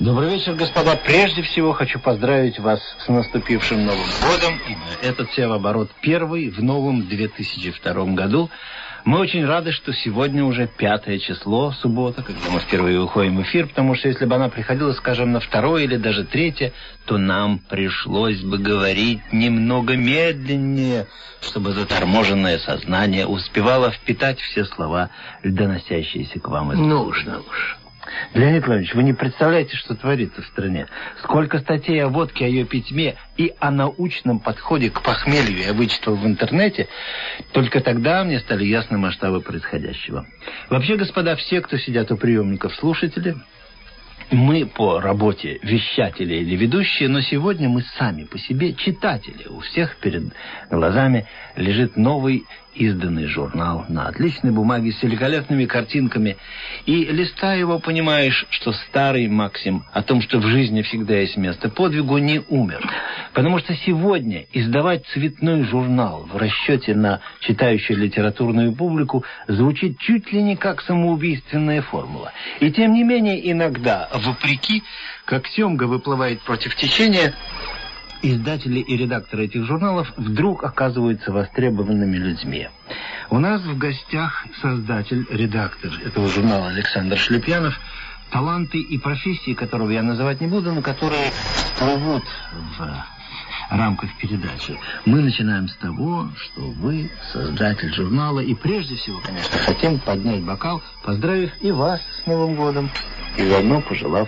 Добрый вечер, господа. Прежде всего хочу поздравить вас с наступившим Новым годом. Этот севооборот первый в новом 2002 году. Мы очень рады, что сегодня уже 5 число, суббота, когда мы впервые выходим в эфир, потому что если бы она приходила, скажем, на 2 или даже 3, то нам пришлось бы говорить немного медленнее, чтобы заторможенное сознание успевало впитать все слова, доносящиеся к вам из Нужно уж. Леонид Владимирович, вы не представляете, что творится в стране. Сколько статей о водке, о ее питьме и о научном подходе к похмелью я вычитал в интернете. Только тогда мне стали ясны масштабы происходящего. Вообще, господа, все, кто сидят у приемников, слушатели, мы по работе вещатели или ведущие, но сегодня мы сами по себе читатели. У всех перед глазами лежит новый изданный журнал на отличной бумаге с великолепными картинками. И листая его, понимаешь, что старый максим о том, что в жизни всегда есть место подвигу, не умер. Потому что сегодня издавать цветной журнал в расчете на читающую литературную публику звучит чуть ли не как самоубийственная формула. И тем не менее иногда, вопреки, как семга выплывает против течения, издатели и редакторы этих журналов вдруг оказываются востребованными людьми. У нас в гостях создатель, редактор этого журнала Александр Шлепьянов, таланты и профессии которого я называть не буду, но которые всплывут в рамках передачи. Мы начинаем с того, что вы создатель журнала, и прежде всего, конечно, хотим поднять бокал, поздравив и вас с Новым годом, и заодно пожелав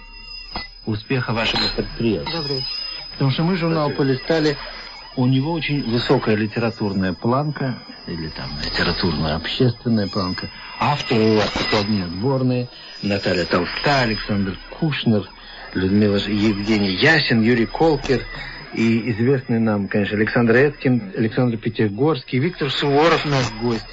успеха вашему предприятию. Добрый вечер. Потому что мы журнал полистали, у него очень высокая литературная планка, или там литературная общественная планка. Авторы у вас такие отборные: Наталья Толстая, Александр Кушнер, Людмила Евгений Ясин, Юрий Колкер и известный нам, конечно, Александр Эткин, Александр Пятигорский, Виктор Суворов, наш гость.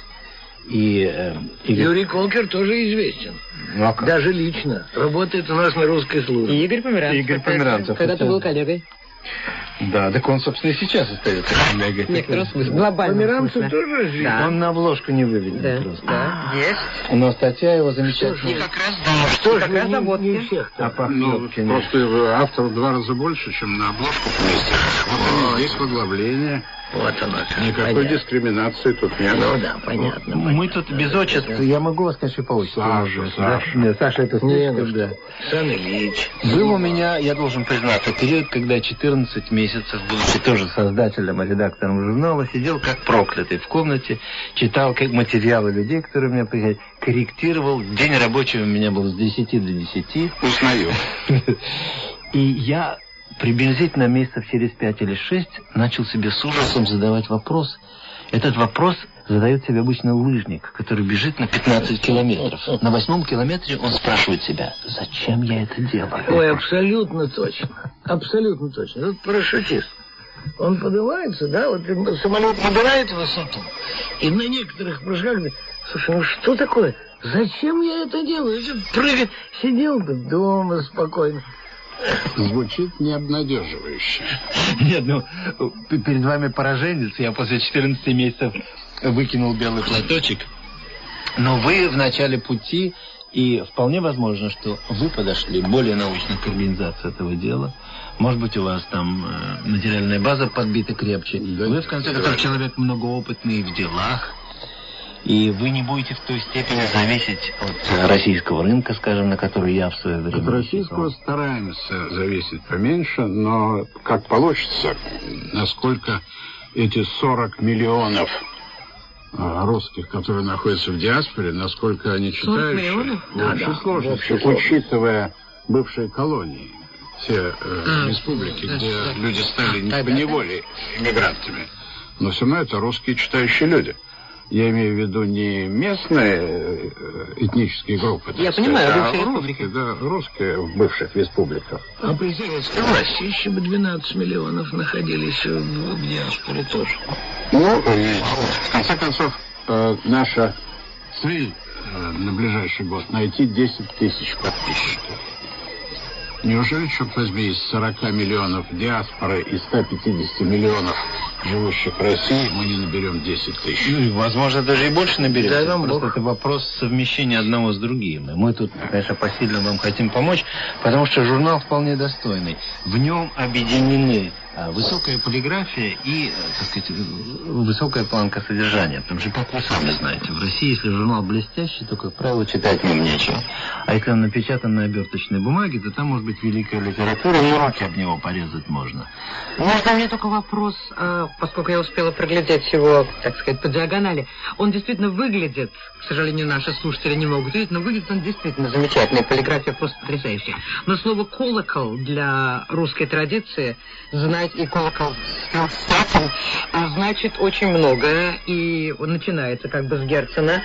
Юрий Колкер тоже известен. Даже лично. Работает у нас на русской службе. И Игорь Померанцев. Когда-то был коллегой. Да, так он, собственно, и сейчас остается коллегой. Некоторого смысла. Глобально. Померанцев тоже жив. Да. Он на обложку не выведен. Да, просто. да. Есть. Но статья его замечательная. И как раз о водке. А Пахлёвкине. Просто автор в 2 раза больше, чем на обложку поместишь. Вот они здесь в оглавлении. Вот оно как. Никакой Понятно. дискриминации тут нет. Ну да, понятно. Мы тут без отчества. Я могу вас, конечно, по отчеству. Саша. Нет, Саша, это слишком, да. Сан Ильич. Был у меня, я должен признаться, период, когда 14 месяцев, будучи тоже создателем и редактором журнала, сидел как проклятый в комнате, читал как материалы людей, которые мне приходили, корректировал. День рабочий у меня был с 10 до 10. Узнаю. И я приблизительно месяцев через 5 или 6 начал себе с ужасом задавать вопрос. Этот вопрос задает себе обычно лыжник, который бежит на 15 километров. На 8-м километре он спрашивает себя: зачем я это делаю? Ой, абсолютно точно. Абсолютно точно. Тут парашютист. Он поднимается, да, вот самолет набирает высоту. И на некоторых прыжках говорит: слушай, ну что такое? Зачем я это делаю? Я прыгать. Сидел бы дома спокойно. Звучит необнадеживающе. Нет, ну, перед вами пораженец. Я после 14 месяцев выкинул белый платочек. Но вы в начале пути, и вполне возможно, что вы подошли более научно к организации этого дела. Может быть, у вас там материальная база подбита крепче. Да, вы, в конце концов, человек многоопытный в делах. И вы не будете в той степени зависеть от российского рынка, скажем, на который я в свое время... От российского стараемся зависеть поменьше, но как получится, насколько эти 40 миллионов русских, которые находятся в диаспоре, насколько они читающие, очень сложно, учитывая бывшие колонии, все республики, где люди стали не по неволе иммигрантами, но все равно это русские читающие люди. Я имею в виду не местные этнические группы, Я понимаю, бывшие республики. Да, русские в бывших республиках. А при советской власти еще бы 12 миллионов находились в диаспоре тоже. Ну, в конце концов, наша цель на ближайший год — найти 10 тысяч подписчиков. Неужели, черт возьми, из 40 миллионов диаспоры и 150 миллионов живущих в России, мы не наберем 10 тысяч. Ну, возможно, даже и больше наберется. Да, Просто Бог. это вопрос совмещения одного с другим. И мы тут, конечно, посильно вам хотим помочь, потому что журнал вполне достойный. В нем объединены высокая полиграфия и, так сказать, высокая планка содержания. Потому что, как вы сами знаете, в России, если журнал блестящий, то, как правило, читать в нем нечего. А если он напечатан на оберточной бумаге, то там может быть великая литература, и руки об него порезать можно. Можно мне только вопрос, поскольку я успела проглядеть его, так сказать, по диагонали. Он действительно выглядит, к сожалению, наши слушатели не могут видеть, но выглядит он действительно замечательный, полиграфия просто потрясающая. Но слово «колокол» для русской традиции, знать и колокол значит очень многое, и он начинается как бы с Герцена.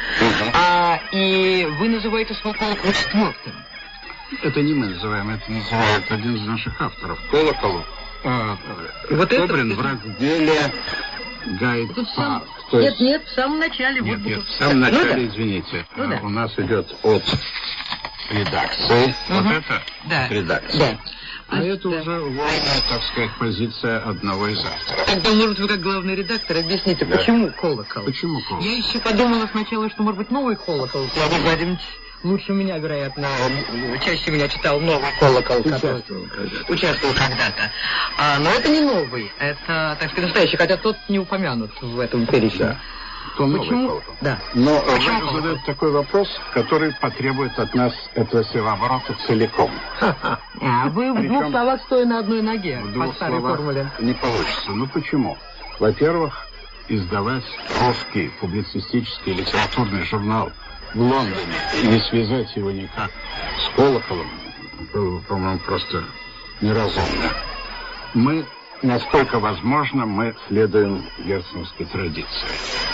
И вы называете свой колокол четвертым. Это не мы называем, это называет один из наших авторов. Колокол Вот собран это... в разделе «Гайд Тут сам... Парк». То есть... Нет, в самом начале. Нет, вот нет, тут- в самом Ну начале, да. извините, Ну да. у нас идет от редакции. Вот это Да. от редакции. Да. А это уже вольная, так сказать, позиция одного из авторов. Тогда, может, вы как главный редактор объясните, Да. почему колокол? Почему колокол? Я еще подумала сначала, что, может быть, новый колокол. Владимир Владимирович лучше меня, вероятно, чаще меня читал новый колокол, который участвовал когда-то. Но это не новый, это, так сказать, настоящий, хотя тот не упомянут в этом перечне. Да. То новый Почему? колокол. Да. Но Почему вы колокол? задаете такой вопрос, который потребует от нас этого севооборота целиком. Вы в двух Причем- словах стоя на одной ноге, В по двух старой словах формуле. не получится. Ну почему? Во-первых, издавать русский публицистический литературный журнал в Лондоне и не связать его никак с колоколом было, по-моему, просто неразумно. Мы, насколько возможно, мы следуем герценовской традиции.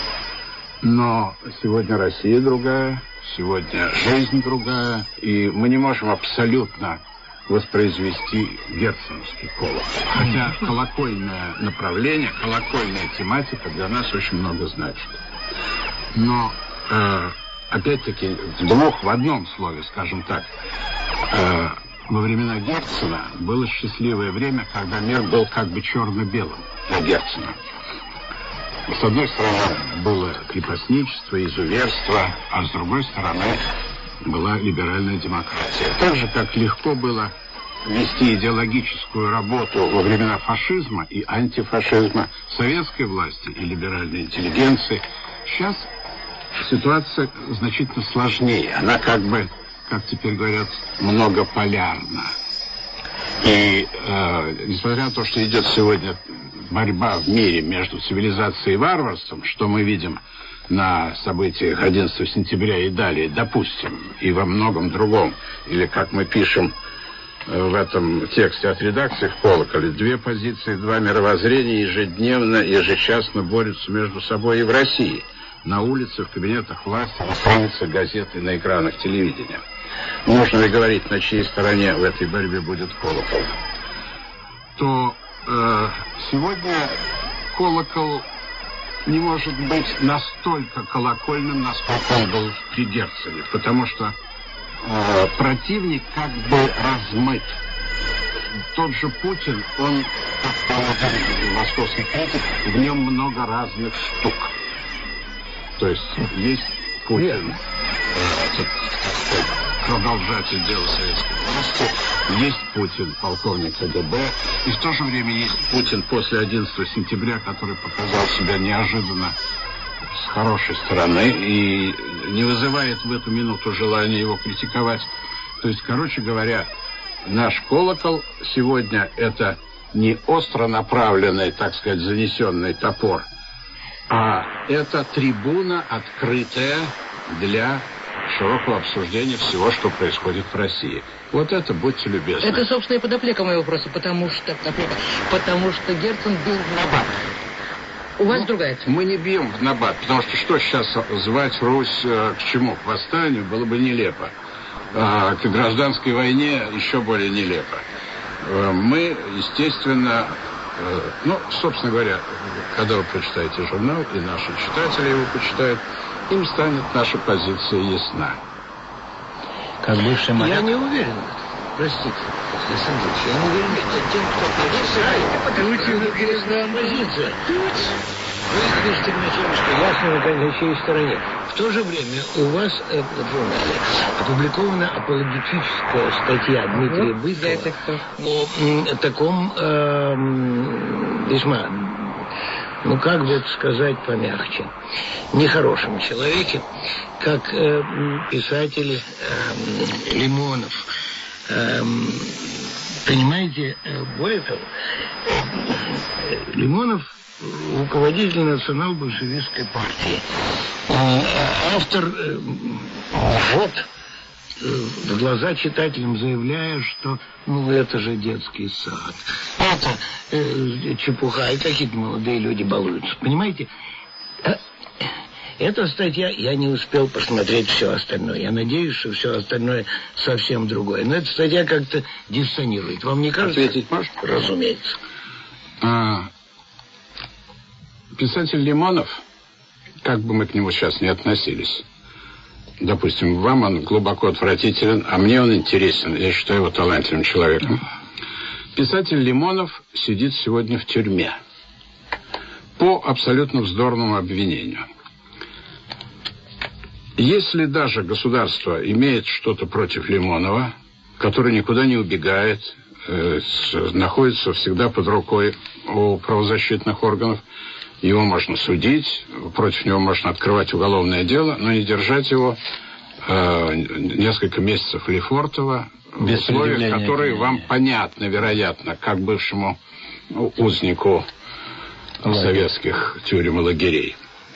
Но сегодня Россия другая, сегодня жизнь другая, и мы не можем абсолютно воспроизвести герценовский колокол. Хотя колокольное направление, колокольная тематика для нас очень много значит. Но, опять-таки, в одном слове, скажем так, во времена Герцена было счастливое время, когда мир был как бы черно-белым для Герцена. С одной стороны, было крепостничество, изуверство, а с другой стороны, была либеральная демократия. Так же, как легко было вести идеологическую работу во времена фашизма и антифашизма советской власти и либеральной интеллигенции, сейчас ситуация значительно сложнее. Она как бы, как теперь говорят, многополярна. И несмотря на то, что идет сегодня борьба в мире между цивилизацией и варварством, что мы видим на событиях 11 сентября и далее, допустим, и во многом другом, или как мы пишем в этом тексте от редакции в «Колоколе», две позиции, два мировоззрения ежедневно, ежечасно борются между собой и в России, на улице, в кабинетах власти, на страницах газет и на экранах телевидения. Можно ли говорить, на чьей стороне в этой борьбе будет колокол? То сегодня колокол не может быть настолько колокольным, насколько он был при Герцене, потому что противник как бы размыт. Тот же Путин, он, как сказал московский критик, в нем много разных штук. То есть есть Путин, продолжатель дела советской власти, есть Путин, полковник КГБ, и в то же время есть Путин после 11 сентября, который показал себя неожиданно с хорошей стороны и не вызывает в эту минуту желания его критиковать. То есть, короче говоря, наш колокол сегодня это не остро направленный, так сказать, занесенный топор, а это трибуна, открытая для широкого обсуждения всего, что происходит в России. Вот это, будьте любезны. Это, собственно, и подоплека моего вопроса, потому что Герцен бил в набат. У вас другая цель. Мы не бьем в набат, потому что сейчас звать Русь к чему? К восстанию было бы нелепо. К гражданской войне еще более нелепо. Мы, естественно, собственно говоря, когда вы прочитаете журнал, и наши читатели его почитают, им станет наша позиция ясна. Как бывший моряк. Я не уверен. простите, Александр Ильич, я не уверен, что тем, кто продолжает, очень интересная позиция. Вы пишете вначале, что ясно на чьей стороне. В то же время у вас в журнале опубликована апологетическая статья Дмитрия Быкова о таком весьма, ну как бы это сказать помягче, нехорошем человеке, как писатель Лимонов. Понимаете, более того, Лимонов руководитель национал-большевистской партии. Автор в глаза читателям заявляя, что ну это же детский сад. Это чепуха, и какие-то молодые люди балуются. Понимаете? Эта статья, я не успел посмотреть все остальное. Я надеюсь, что все остальное совсем другое. Но эта статья как-то диссонирует. Вам не кажется? Ответить можно? Разумеется. Писатель Лимонов, как бы мы к нему сейчас не относились, допустим, вам он глубоко отвратителен, а мне он интересен, я считаю его талантливым человеком. Писатель Лимонов сидит сегодня в тюрьме по абсолютно вздорному обвинению. Если даже государство имеет что-то против Лимонова, который никуда не убегает, находится всегда под рукой у правозащитных органов, его можно судить, против него можно открывать уголовное дело, но не держать его несколько месяцев Лефортово в условиях, которые вам понятны, вероятно, как бывшему узнику советских тюрем и лагерей.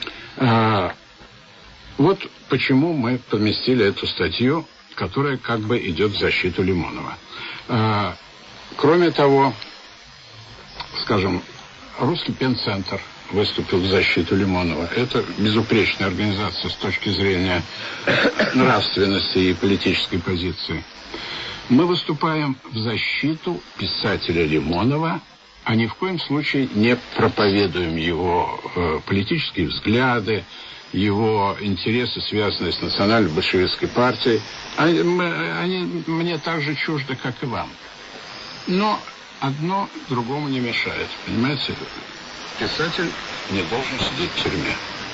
Вот почему мы поместили эту статью, которая как бы идет в защиту Лимонова. Кроме того, скажем, Русский пенцентр выступил в защиту Лимонова. Это безупречная организация с точки зрения нравственности и политической позиции. Мы выступаем в защиту писателя Лимонова, а ни в коем случае не проповедуем его политические взгляды, его интересы, связанные с национально-большевистской партией. Они мне так же чужды, как и вам. Но одно другому не мешает. Понимаете? Писатель не должен сидеть в тюрьме.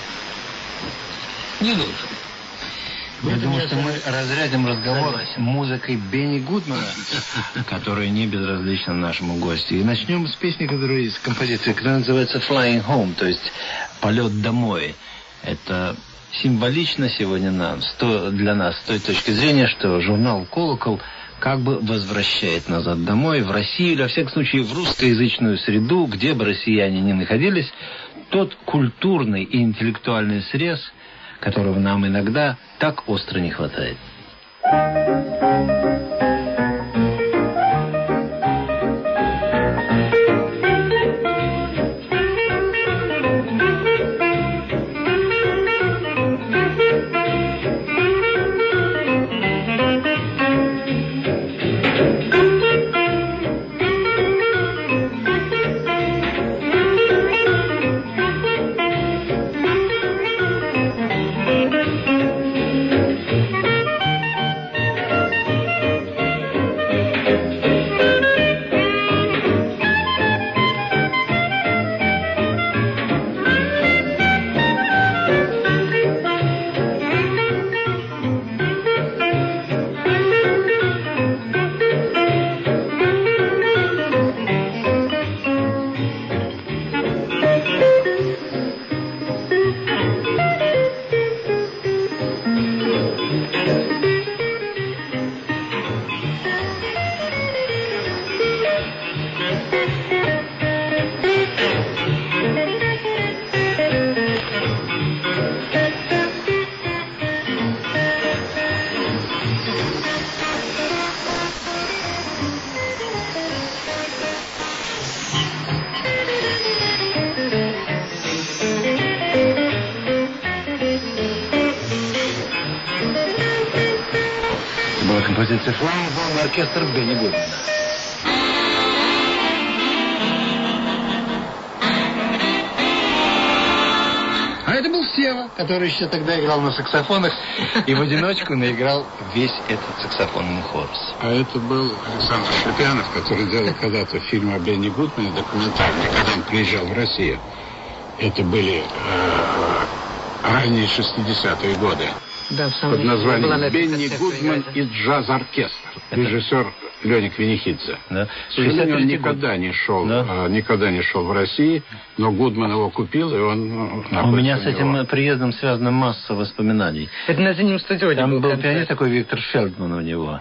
Не должен. Я думаю, что мы разрядим разговор с музыкой Бенни Гудмана, которая не безразлична нашему гостю. И начнем с песни, которая из композиции, которая называется «Flying Home», то есть «Полет домой». Это символично сегодня для нас с той точки зрения, что журнал «Колокол» как бы возвращает назад домой, в Россию, или, во всяком случае, в русскоязычную среду, где бы россияне ни находились, тот культурный и интеллектуальный срез, которого нам иногда так остро не хватает. Композиция «Flying Home», оркестр Бенни Гудмана. А это был Сева, который еще тогда играл на саксофонах, и в одиночку наиграл весь этот саксофонный хорус. А это был Александр Шипянов, который делал когда-то фильм о Бенни Гудмане, документальный, когда он приезжал в Россию. Это были ранние 60-е годы. Да, под названием «Бенни Гудман и джаз-оркестр». Режиссер Леня Квинихидзе. Да. К сожалению, он никогда не шел в России, но Гудман его купил, и он у меня с этим приездом связана масса воспоминаний. Это на зимнем стадионе. Там был пианист такой Виктор Фельдман у него.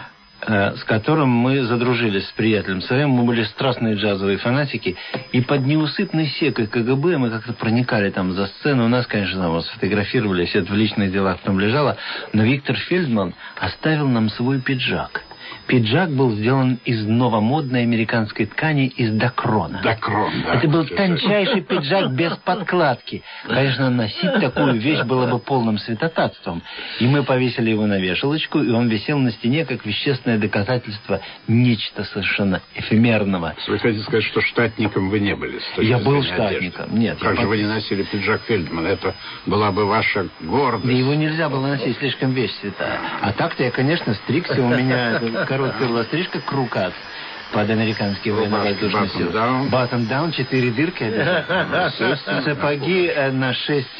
С которым мы задружились с приятелем своим. Мы были страстные джазовые фанатики. И под неусыпной секой КГБ мы как-то проникали там за сцену. У нас, конечно, там сфотографировали, все это в личных делах там лежало. Но Виктор Фельдман оставил нам свой пиджак. Пиджак был сделан из новомодной американской ткани из дакрона. Дакрон, да. Это был тончайший пиджак без подкладки. Конечно, носить такую вещь было бы полным святотатством. И мы повесили его на вешалочку, и он висел на стене как вещественное доказательство нечто совершенно эфемерного. Вы хотите сказать, что штатником вы не были? Я был штатником. Одежды. Нет. Как же вы не носили пиджак Фельдмана? Это была бы ваша гордость. Да его нельзя было носить, слишком вещь святая. А так-то я, конечно, стригся. У меня короткая была стрижка, крукат под американские военно-воздушные силы. Button-down, 4 дырки обязательно. Сапоги на 6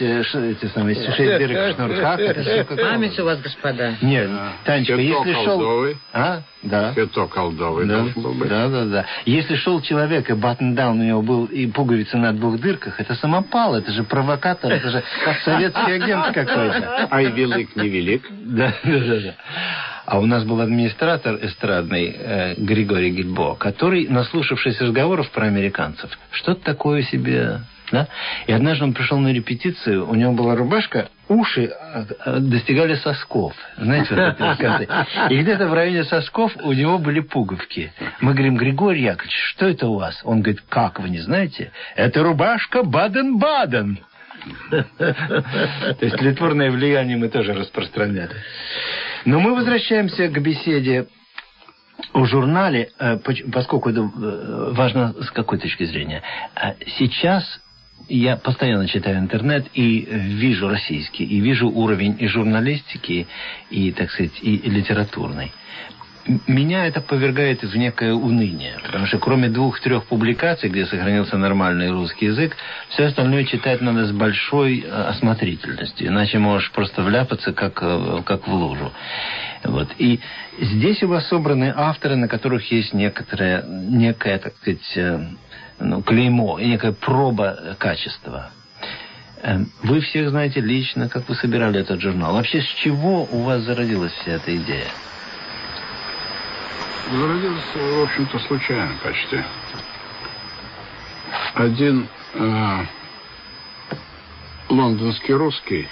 дырок в шнурках. Память у вас, господа. Нет, Танечка, если шел... Да. Фето колдовый должен был быть. Да. Если шел человек, и button-down у него был, и пуговицы на 2 дырках, это самопал, это же провокатор, это же советский агент какой-то. А и велик не велик. Да. А у нас был администратор эстрадный Григорий Гильбо, который, наслушавшись разговоров про американцев, что-то такое себе... Да? И однажды он пришел на репетицию, у него была рубашка, уши достигали сосков. Знаете, вот это рассказы. И где-то в районе сосков у него были пуговки. Мы говорим: Григорий Яковлевич, что это у вас? Он говорит: как, вы не знаете? Это рубашка Баден-Баден. То есть тлетворное влияние мы тоже распространяли. Но мы возвращаемся к беседе о журнале, поскольку это важно с какой точки зрения. Сейчас я постоянно читаю интернет и вижу российский, и вижу уровень и журналистики, и, так сказать, и литературной. Меня это повергает в некое уныние, потому что кроме 2-3 публикаций, где сохранился нормальный русский язык, все остальное читать надо с большой осмотрительностью, иначе можешь просто вляпаться, как в лужу. Вот. И здесь у вас собраны авторы, на которых есть некое, так сказать, клеймо, некая проба качества. Вы всех знаете лично, как вы собирали этот журнал. Вообще, с чего у вас зародилась вся эта идея? Зародилась, в общем-то, случайно почти. Один лондонский русский,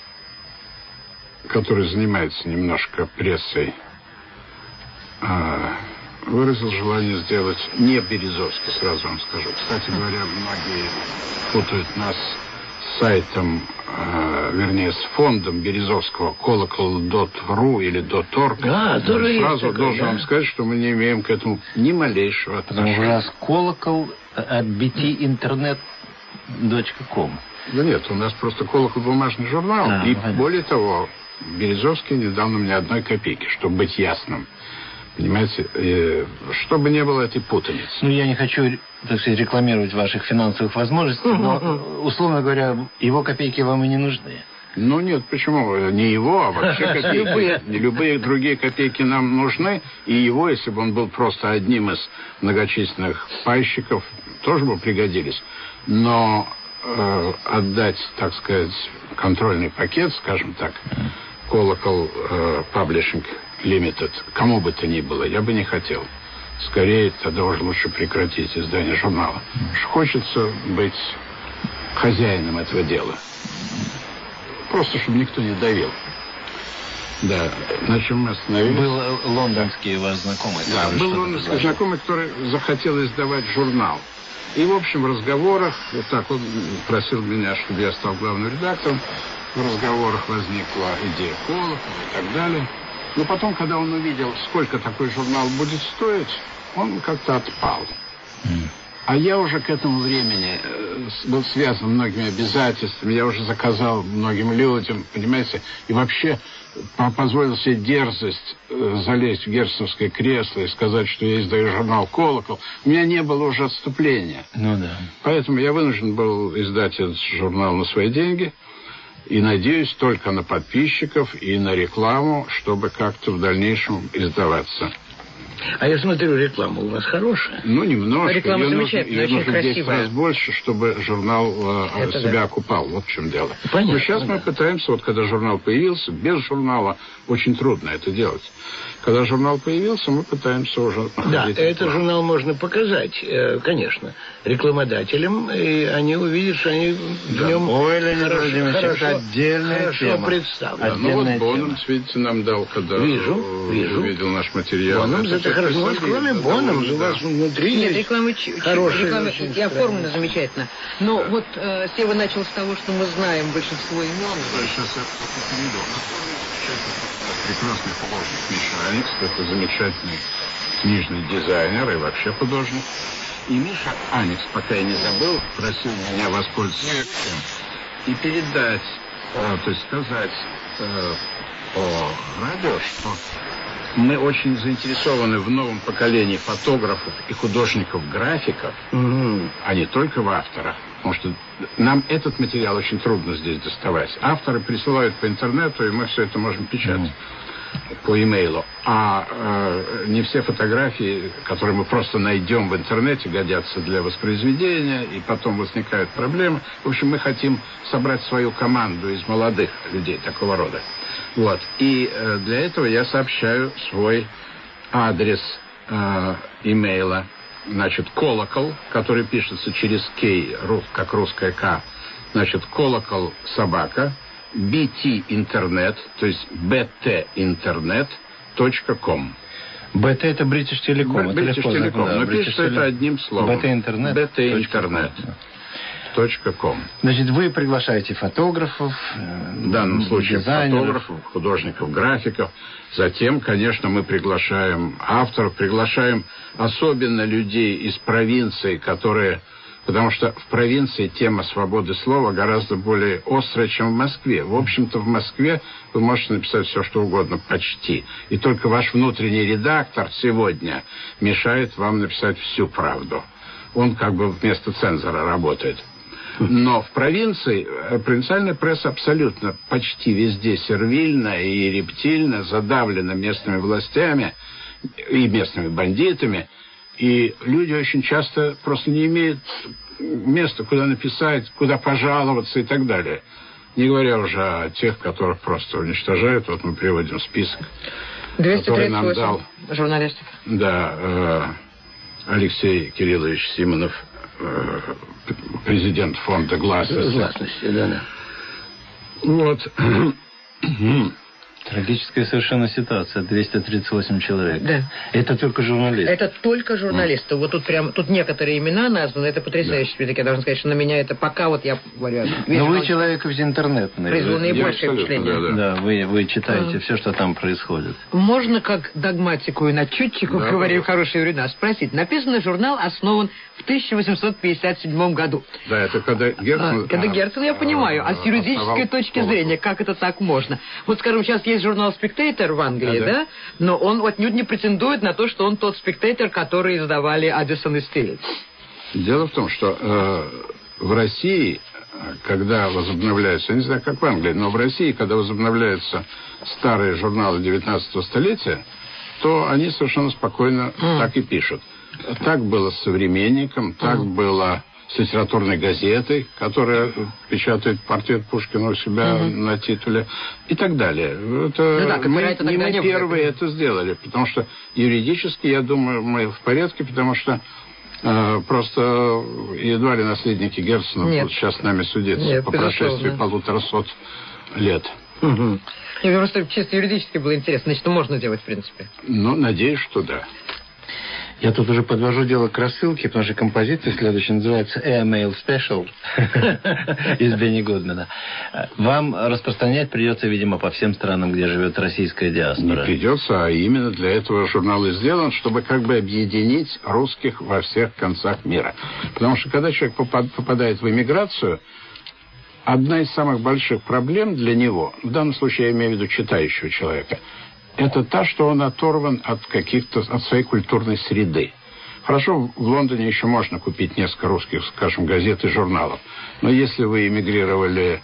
который занимается немножко прессой, выразил желание сделать не Березовский, сразу вам скажу. Кстати говоря, многие путают нас с сайтом, вернее, с фондом Березовского колокол.ру или .org. Сразу должен вам сказать, что мы не имеем к этому ни малейшего отношения. Потому что у нас колокол от btinternet.com. Да нет, у нас просто колокол бумажный журнал. И более того, Березовский не дал нам ни одной копейки, чтобы быть ясным. Понимаете, чтобы не было этой путаницы. Я не хочу, так сказать, рекламировать ваших финансовых возможностей, но, условно говоря, его копейки вам и не нужны. Нет, почему? Не его, а вообще копейки. Любые другие копейки нам нужны. И его, если бы он был просто одним из многочисленных пайщиков, тоже бы пригодились. Но отдать, так сказать, контрольный пакет, скажем так, колокол Publishing Limited, кому бы то ни было, я бы не хотел. Скорее, тогда уже лучше прекратить издание журнала. Хочется быть хозяином этого дела. Просто, чтобы никто не давил. Да, на чем мы остановились? Был лондонский у вас знакомый. Да, был лондонский знакомый, который захотел издавать журнал. И, в общем, в разговорах, вот так он просил меня, чтобы я стал главным редактором. В разговорах возникла идея колокола и так далее. Но потом, когда он увидел, сколько такой журнал будет стоить, он как-то отпал. А я уже к этому времени был связан многими обязательствами, я уже заказал многим людям, понимаете, и вообще позволил себе дерзость залезть в герценовское кресло и сказать, что я издаю журнал «Колокол». У меня не было уже отступления. Ну да. Поэтому я вынужден был издать этот журнал на свои деньги. И надеюсь только на подписчиков и на рекламу, чтобы как-то в дальнейшем издаваться. А я смотрю, реклама у вас хорошая. Ну, немножко. Реклама замечательная, очень нужно 10 красивая. раз больше, чтобы журнал себя окупал. Вот в чем дело. Понятно, Но сейчас мы пытаемся, вот когда журнал появился, без журнала очень трудно это делать. Когда журнал появился, мы пытаемся уже... Да, этот журнал можно показать, конечно, рекламодателям, и они увидят, что они в нем Ой, Леонид Владимирович, это отдельная хорошо тема. представлены. Ну вот Отдельная Боннамс, видите, нам дал, когда Вижу. увидел наш материал. Боннамс, это хорошо. Ну, кроме Боннамс, у вас внутри Нет, есть реклама хорошая. и оформлена замечательно. Но вот Сева начал с того, что мы знаем большинство имен. Сейчас я перейду. Прекрасный художник Миша Аникс, это замечательный книжный дизайнер и вообще художник. И Миша Аникс, пока я не забыл, просил меня воспользоваться этим и передать, то есть сказать о радио, что мы очень заинтересованы в новом поколении фотографов и художников-графиков, а не только в авторах. Потому что нам этот материал очень трудно здесь доставать. Авторы присылают по интернету, и мы все это можем печатать по имейлу. А не все фотографии, которые мы просто найдем в интернете, годятся для воспроизведения, и потом возникают проблемы. В общем, мы хотим собрать свою команду из молодых людей такого рода. Вот. И для этого я сообщаю свой адрес имейла. Значит, колокол, который пишется через K, как русская К. Значит, колокол собака, BT интернет, то есть btinternet.com. БТ это British Telecom. British Telecom, но пишется это одним словом. btinternet.com. Значит, вы приглашаете фотографов, В данном случае фотографов, художников, графиков. Затем, конечно, мы приглашаем авторов, приглашаем особенно людей из провинции, которые... Потому что в провинции тема свободы слова гораздо более острая, чем в Москве. В общем-то, в Москве вы можете написать все, что угодно, почти. И только ваш внутренний редактор сегодня мешает вам написать всю правду. Он как бы вместо цензора работает. Но в провинции провинциальная пресса абсолютно почти везде сервильна и рептильна, задавлена местными властями и местными бандитами. И люди очень часто просто не имеют места, куда написать, куда пожаловаться и так далее. Не говоря уже о тех, которых просто уничтожают. Вот мы приводим список, который нам дал журналистов. Да, Алексей Кириллович Симонов, президент фонда «Гласности». Да. Вот. Трагическая совершенно ситуация. 238 человек. Да. Это только журналисты. Это только журналисты. Вот тут прям, тут некоторые имена названы. Это потрясающий список. Я должна сказать, что на меня это пока вот я говорю... Но вы человек из интернета. Произвел наибольшее впечатление. Да, вы читаете все, что там происходит. Можно, как догматику и начетчику, говорю в хорошие времена, спросить. Написанный журнал основан в 1857 году. Да, это когда Герцен... Когда Герцен, я понимаю. А с юридической точки зрения, как это так можно? Вот, скажем, сейчас есть журнал «Спектейтор» в Англии, да? Но он отнюдь не претендует на то, что он тот «Спектейтор», который издавали Аддисон и Стилец. Дело в том, что в России, когда возобновляются, я не знаю, как в Англии, но в России, когда возобновляются старые журналы 19 столетия, то они совершенно спокойно так и пишут. Так было с «Современником», так было с литературной газетой, которая печатает портрет Пушкина у себя на титуле, и так далее. Это, мы не первые это сделали, потому что юридически, я думаю, мы в порядке, потому что просто едва ли наследники Герцена будут сейчас с нами судиться по прошествии 150 лет. Мне просто чисто юридически было интересно. Значит, можно делать, в принципе. Ну, надеюсь, что да. Я тут уже подвожу дело к рассылке, потому что композиция следующая называется «Airmail Special» из Бенни Гудмана. Вам распространять придется, видимо, по всем странам, где живет российская диаспора. Не придется, а именно для этого журнал и сделан, чтобы как бы объединить русских во всех концах мира. Потому что когда человек попадает в эмиграцию, одна из самых больших проблем для него, в данном случае я имею в виду читающего человека, это та, что он оторван от своей культурной среды. Хорошо, в Лондоне еще можно купить несколько русских, скажем, газет и журналов. Но если вы эмигрировали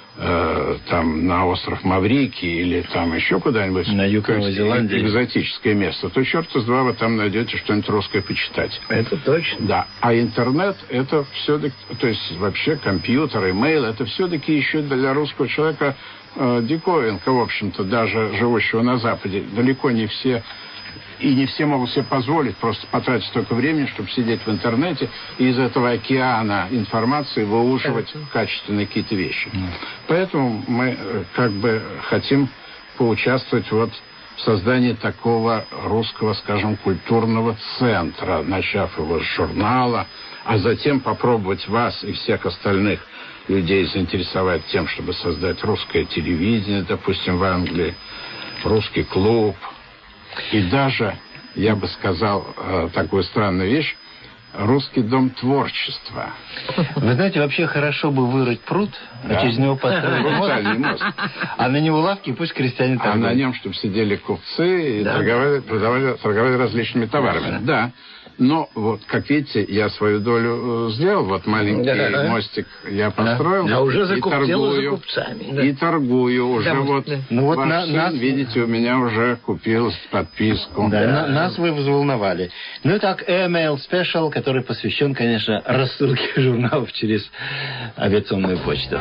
там на остров Маврикий или там еще куда-нибудь, на юг Новой Зеландии, экзотическое место, то черта с два вы там найдете что-нибудь русское почитать. Это точно. Да. А интернет это все-таки, то есть вообще компьютер, имейл, это все-таки еще для русского человека диковинка, в общем-то, даже живущего на Западе. Далеко не все, и не все могут себе позволить просто потратить столько времени, чтобы сидеть в интернете и из этого океана информации выуживать качественные какие-то вещи. Поэтому мы как бы хотим поучаствовать вот в создании такого русского, скажем, культурного центра, начав его с журнала, а затем попробовать вас и всех остальных людей заинтересовать тем, чтобы создать русское телевидение, допустим, в Англии, русский клуб. И даже, я бы сказал, такую странную вещь, русский дом творчества. Вы знаете, вообще хорошо бы вырыть пруд, а через него построить мост, а на него лавки, пусть крестьяне торгуют. А на нем, чтобы сидели купцы и торговали различными товарами. Да. Но вот, как видите, я свою долю сделал. Вот маленький мостик я построил. А уже закуптел за купцами. И торгую уже. Вот, ваш сын, видите, у меня уже купил подписку. Да, нас вы взволновали. Ну и так, Airmail Special, который посвящен, конечно, рассылке журналов через авиационную почту.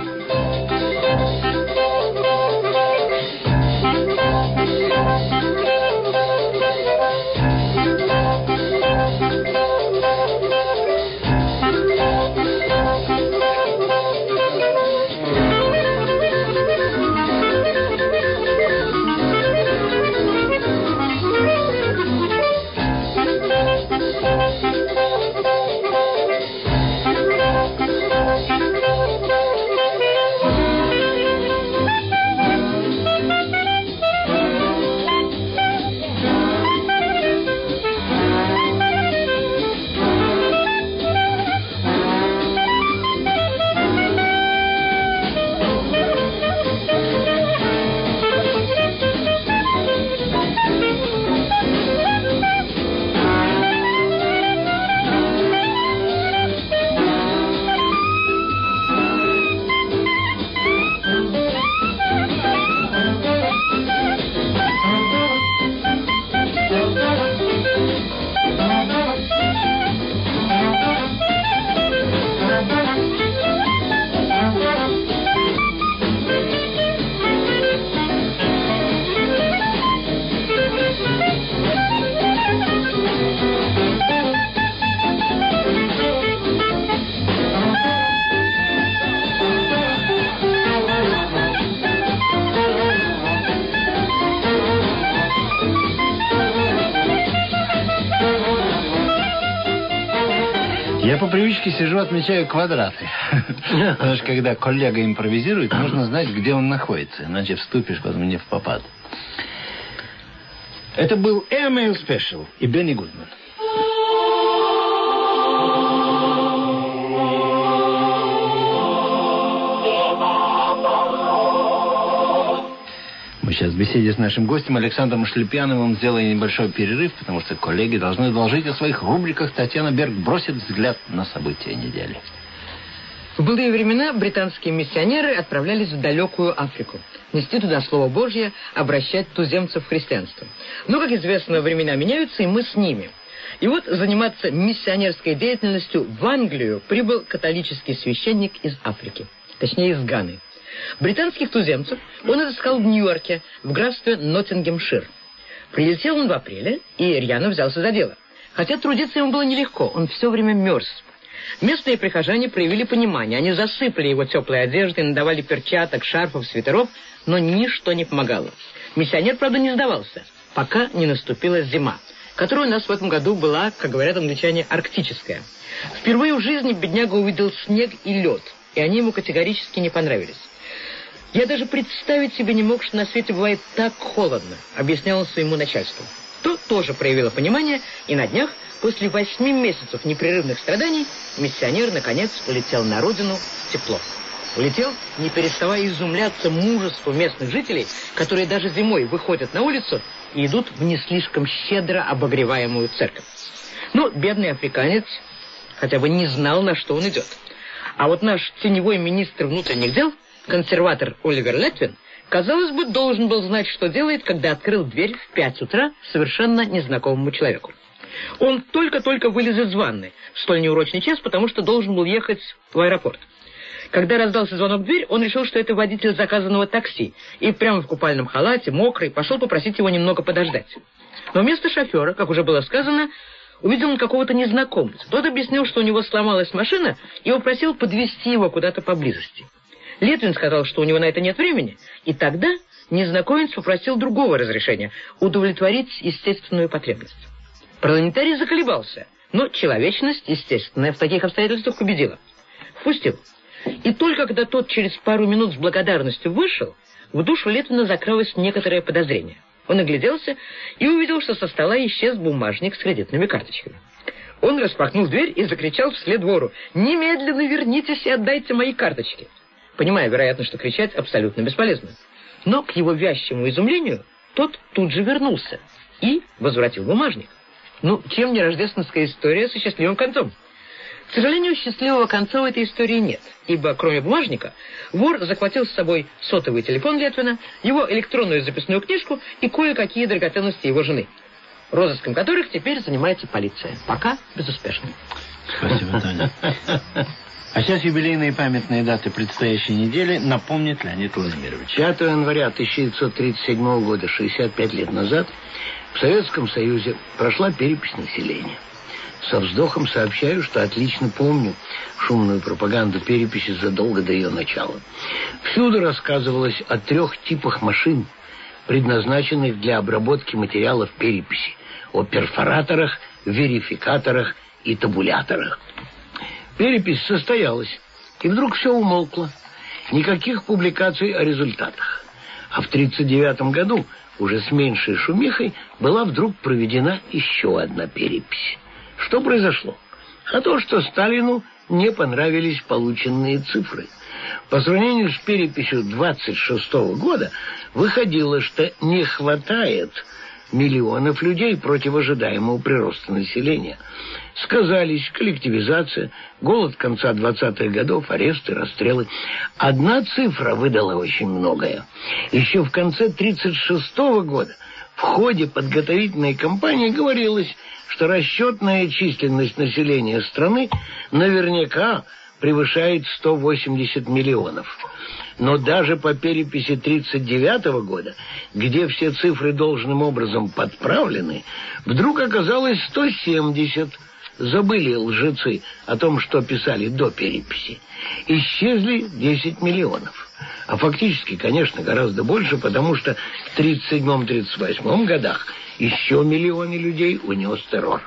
Я по привычке сижу, отмечаю квадраты. Потому что когда коллега импровизирует, нужно знать, где он находится. Иначе вступишь потом не в попад. Это был Airmail Special и Бенни Гудман. Мы сейчас в беседе с нашим гостем Александром Шлепьяновым сделаем небольшой перерыв, потому что коллеги должны доложить о своих рубриках. Татьяна Берг бросит взгляд на события недели. В былые времена британские миссионеры отправлялись в далекую Африку. Нести туда Слово Божье, обращать туземцев в христианство. Но, как известно, времена меняются, и мы с ними. И вот заниматься миссионерской деятельностью в Англию прибыл католический священник из Африки. Точнее, из Ганы. Британских туземцев он отыскал в Нью-Йорке, в графстве Ноттингемшир. Прилетел он в апреле и рьяно взялся за дело. Хотя трудиться ему было нелегко, он все время мерз. Местные прихожане проявили понимание. Они засыпали его теплой одеждой, надавали перчаток, шарфов, свитеров, но ничто не помогало. Миссионер, правда, не сдавался, пока не наступила зима. которая у нас в этом году была, как говорят англичане, арктическая. Впервые в жизни бедняга увидел снег и лед, и они ему категорически не понравились. «Я даже представить себе не мог, что на свете бывает так холодно», — объяснял он своему начальству. То тоже проявило понимание, и на днях, после 8 месяцев непрерывных страданий, миссионер, наконец, улетел на родину в тепло. Улетел, не переставая изумляться мужеству местных жителей, которые даже зимой выходят на улицу и идут в не слишком щедро обогреваемую церковь. Но бедный африканец хотя бы не знал, на что он идет. А вот наш теневой министр внутренних дел, консерватор Оливер Летвин, казалось бы, должен был знать, что делает, когда открыл дверь в 5 утра совершенно незнакомому человеку. Он только-только вылез из ванны в столь неурочный час, потому что должен был ехать в аэропорт. Когда раздался звонок в дверь, он решил, что это водитель заказанного такси, и прямо в купальном халате, мокрый, пошел попросить его немного подождать. Но вместо шофера, как уже было сказано, увидел он какого-то незнакомца. Тот объяснил, что у него сломалась машина, и попросил подвезти его куда-то поблизости. Летвин сказал, что у него на это нет времени, и тогда незнакомец попросил другого разрешения — удовлетворить естественную потребность. Парламентарий заколебался, но человечность, естественная, в таких обстоятельствах победила. Впустил. И только когда тот через пару минут с благодарностью вышел, в душу Летвина закралось некоторое подозрение. Он огляделся и увидел, что со стола исчез бумажник с кредитными карточками. Он распахнул дверь и закричал вслед вору: «Немедленно вернитесь и отдайте мои карточки!» Понимая, вероятно, что кричать абсолютно бесполезно. Но, к его вящему изумлению, тот тут же вернулся и возвратил бумажник. Ну, чем не рождественская история со счастливым концом? К сожалению, счастливого конца у этой истории нет, ибо, кроме бумажника, вор захватил с собой сотовый телефон Летвина, его электронную записную книжку и кое-какие драгоценности его жены, розыском которых теперь занимается полиция. Пока безуспешно. Спасибо, Таня. А сейчас юбилейные памятные даты предстоящей недели напомнит Леонид Владимирович. 5 января 1937 года, 65 лет назад, в Советском Союзе прошла перепись населения. Со вздохом сообщаю, что отлично помню шумную пропаганду переписи задолго до ее начала. Всюду рассказывалось о 3 типах машин, предназначенных для обработки материалов переписи: о перфораторах, верификаторах и табуляторах. Перепись состоялась, и вдруг все умолкло. Никаких публикаций о результатах. А в 1939 году, уже с меньшей шумихой, была вдруг проведена еще одна перепись. Что произошло? А то, что Сталину не понравились полученные цифры. По сравнению с переписью 26 года выходило, что не хватает миллионов людей против ожидаемого прироста населения. Сказались коллективизация, голод конца 20-х годов, аресты, расстрелы. Одна цифра выдала очень многое. Еще в конце 1936 года в ходе подготовительной кампании говорилось, что расчетная численность населения страны наверняка превышает 180 миллионов. Но даже по переписи 1939 года, где все цифры должным образом подправлены, вдруг оказалось 170. Забыли лжецы о том, что писали до переписи. Исчезли 10 миллионов. А фактически, конечно, гораздо больше, потому что в 1937-1938 годах еще миллионы людей унес террор.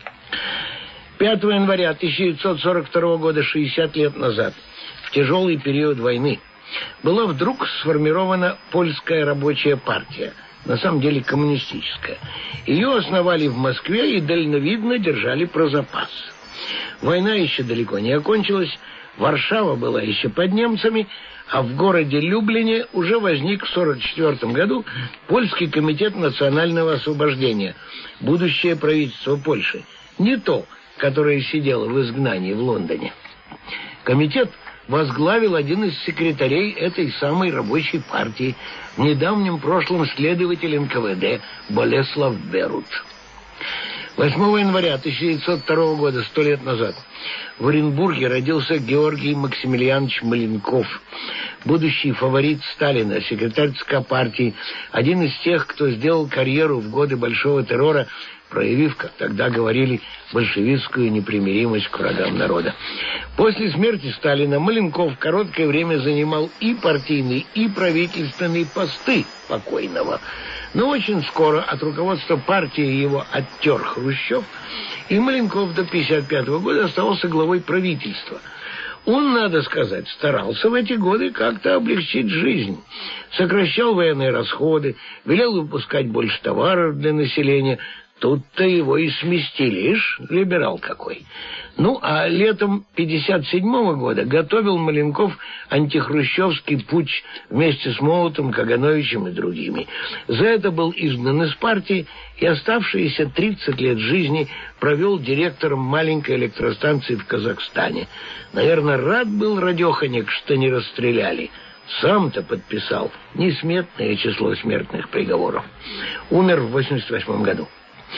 5 января 1942 года, 60 лет назад, в тяжелый период войны, была вдруг сформирована Польская рабочая партия, на самом деле коммунистическая. Ее основали в Москве и дальновидно держали про запас. Война еще далеко не окончилась, Варшава была еще под немцами, а в городе Люблине уже возник в 1944 году Польский комитет национального освобождения, будущее правительство Польши, не то, которое сидело в изгнании в Лондоне. Комитет возглавил один из секретарей этой самой рабочей партии, в недавнем прошлом следователь НКВД Болеслав Берут. 8 января 1902 года, 100 лет назад, в Оренбурге родился Георгий Максимилианович Маленков, будущий фаворит Сталина, секретарь ЦК партии, один из тех, кто сделал карьеру в годы Большого террора проявив, как тогда говорили, большевистскую непримиримость к врагам народа. После смерти Сталина Маленков короткое время занимал и партийные, и правительственные посты покойного. Но очень скоро от руководства партии его оттер Хрущев, и Маленков до 1955 года оставался главой правительства. Он, надо сказать, старался в эти годы как-то облегчить жизнь. Сокращал военные расходы, велел выпускать больше товаров для населения. Тут-то его и сместили, ишь, либерал какой. Ну, а летом 1957 года готовил Маленков антихрущевский путч вместе с Молотом, Кагановичем и другими. За это был изгнан из партии и оставшиеся 30 лет жизни провел директором маленькой электростанции в Казахстане. Наверное, рад был радеханик, что не расстреляли. Сам-то подписал несметное число смертных приговоров. Умер в 1988 году.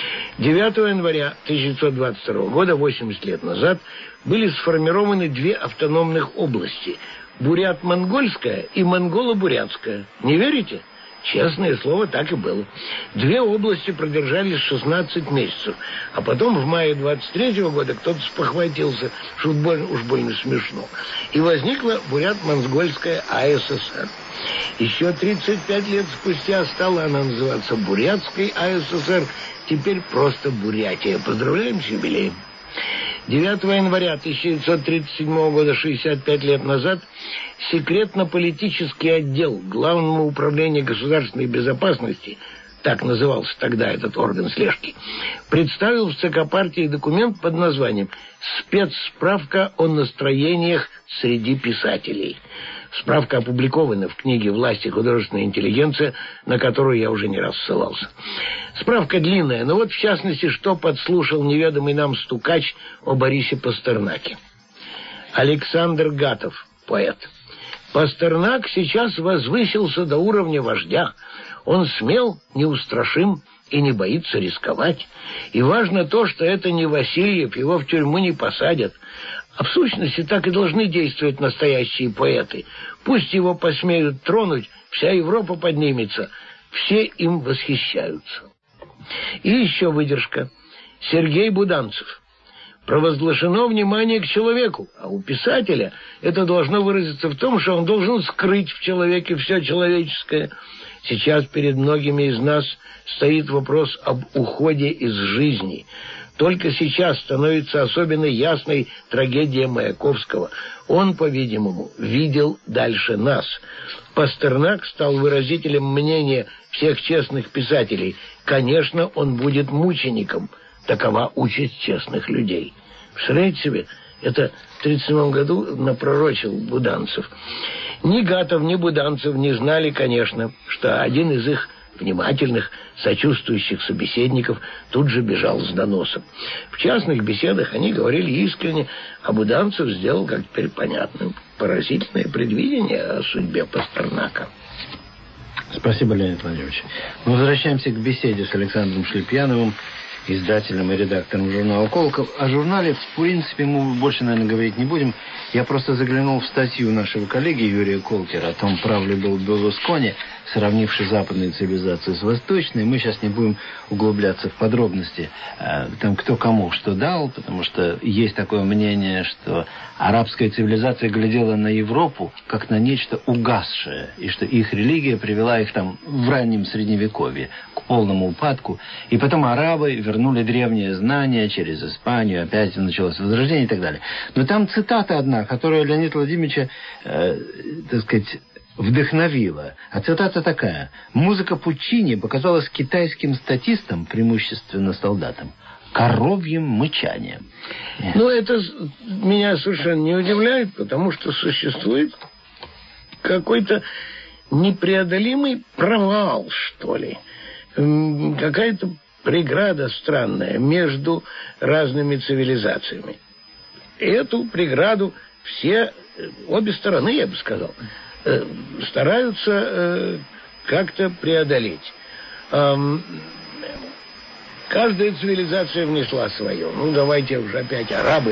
9 января 1922 года, 80 лет назад, были сформированы две автономных области – Бурят-Монгольская и Монголо-Бурятская. Не верите? Честное слово, так и было. Две области продержались 16 месяцев, а потом в мае 23 года кто-то спохватился, что уж больно смешно, и возникла Бурят-Монгольская АССР. Еще 35 лет спустя стала она называться Бурятской АССР, теперь просто Бурятия. Поздравляем с юбилеем. 9 января 1937 года, 65 лет назад, секретно-политический отдел Главного управления государственной безопасности, так назывался тогда этот орган слежки, представил в ЦК партии документ под названием «Спецсправка о настроениях среди писателей». Справка опубликована в книге «Власть и художественная интеллигенция», на которую я уже не раз ссылался. Справка длинная, но вот в частности, что подслушал неведомый нам стукач о Борисе Пастернаке. Александр Гатов, поэт. Пастернак сейчас возвысился до уровня вождя. Он смел, неустрашим и не боится рисковать. И важно то, что это не Васильев, его в тюрьму не посадят. А в сущности так и должны действовать настоящие поэты. Пусть его посмеют тронуть, вся Европа поднимется. Все им восхищаются. И еще выдержка. Сергей Буданцев. Провозглашено внимание к человеку, а у писателя это должно выразиться в том, что он должен скрыть в человеке все человеческое. Сейчас перед многими из нас стоит вопрос об уходе из жизни. Только сейчас становится особенно ясной трагедия Маяковского. Он, по-видимому, видел дальше нас. Пастернак стал выразителем мнения всех честных писателей. Конечно, он будет мучеником. Такова участь честных людей. Представляете себе, это в 1937 году напророчил Буданцев. Ни Гатов, ни Буданцев не знали, конечно, что один из их внимательных, сочувствующих собеседников тут же бежал с доносом. В частных беседах они говорили искренне, а Буданцев сделал, как теперь понятно, поразительное предвидение о судьбе Пастернака. Спасибо, Леонид Владимирович. Мы возвращаемся к беседе с Александром Шлепьяновым, издателем и редактором журнала «Колокол». О журнале, в принципе, мы больше, наверное, говорить не будем. Я просто заглянул в статью нашего коллеги Юрия Колкера о том, прав ли был Берлускони, сравнивший западную цивилизацию с восточной. Мы сейчас не будем углубляться в подробности, там, кто кому что дал, потому что есть такое мнение, что арабская цивилизация глядела на Европу как на нечто угасшее, и что их религия привела их там в раннем Средневековье к полному упадку. И потом арабы вернули древние знания через Испанию, опять началось возрождение и так далее. Но там цитата одна, которая Леонида Владимировича, так сказать, вдохновила. А цитата такая: «Музыка Пуччини показалась китайским статистам, преимущественно солдатам, коровьим мычанием». Ну, это меня совершенно не удивляет, потому что существует какой-то непреодолимый провал, что ли. Какая-то преграда странная между разными цивилизациями. И эту преграду все, обе стороны, я бы сказал, стараются как-то преодолеть. Каждая цивилизация внесла свое. Ну, давайте уже опять арабы.